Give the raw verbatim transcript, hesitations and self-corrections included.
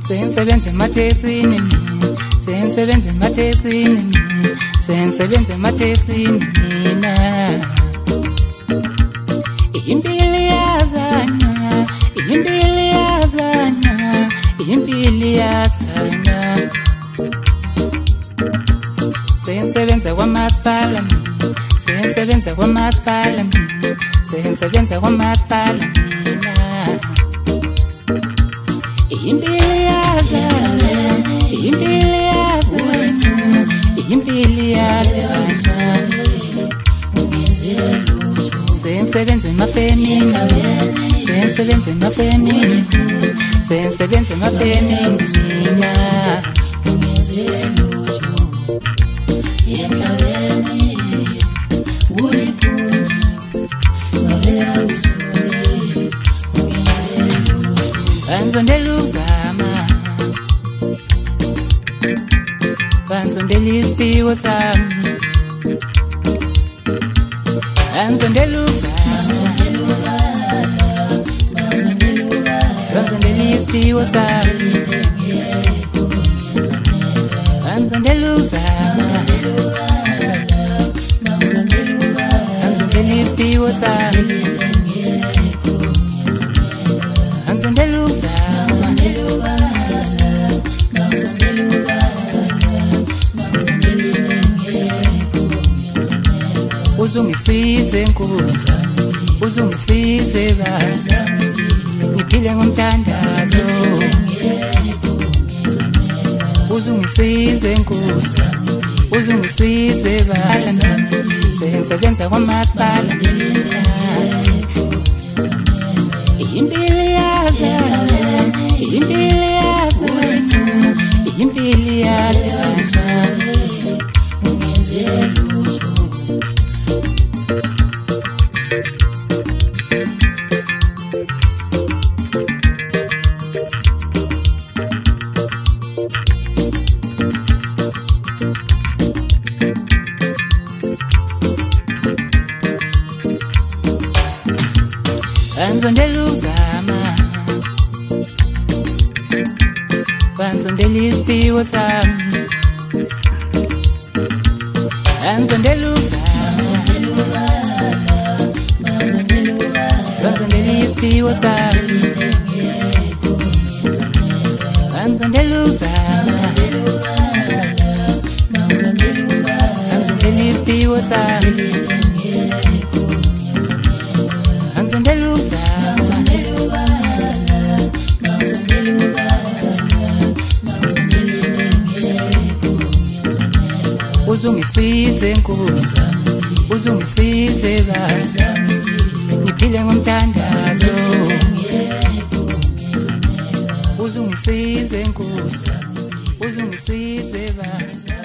sengisebenza emathesini mina, sengisebenza emathesini mina, sengisebenza emathesini mina. Impilo yazana, impilo yazana, impilo yazana. Sengisebenza kwamasipala mina, sengisebenza kwamasipala mina, sengisebenza kwamasipala mina. Impilo yazana, impilo yazana, impilo yazana. Sengisebenza emafemini, sengisebenza emafemini, sengisebenza emafemini mina. Banzondela uzama, banzondela isiphiwo sami, banzondela uzama, banzondela isiphiwo sami, banzondela uzama, banzondela isiphiwo sami, banzondela uzama. Uzungisize Nkosi, uzungisize Baba, ngiphile ngomthandazo. Uzungisize Nkosi, uzungisize Baba, sengisebenza kwamasipala mina. Impilo yazana, impilo yazana, impilo yazana. Banzondela uzama, banzondela isiphiwo sami, banzondela uzama, banzondela isiphiwo sami, banzondela uzama, banzondela isiphiwo sami, banzondela uzama. Uzungisize Nkosi, uzungisize Baba, ngiphile ngomthandazo. Uzungisize Nkosi, uzungisize Baba.